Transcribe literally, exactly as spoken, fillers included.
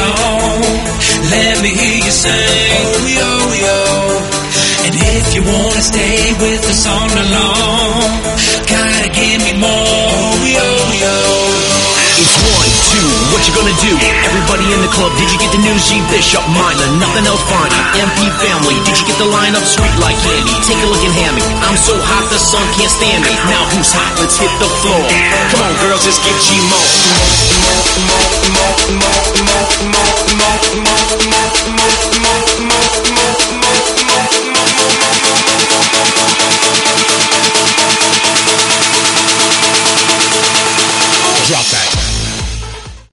along. Let me hear you sing, oh yo yo. And if you wanna stay with us all along, gotta give me more, oh yo yo. It's one, two, what you gonna do? Everybody in the club, did you get the news? G Bishop, Minor, nothing else fine. M P family, did you get the lineup? Sweet like candy, take a look at Hammy. I'm so hot the sun can't stand me. Now who's hot? Let's hit the floor. Come on girls, let's get G-Mo.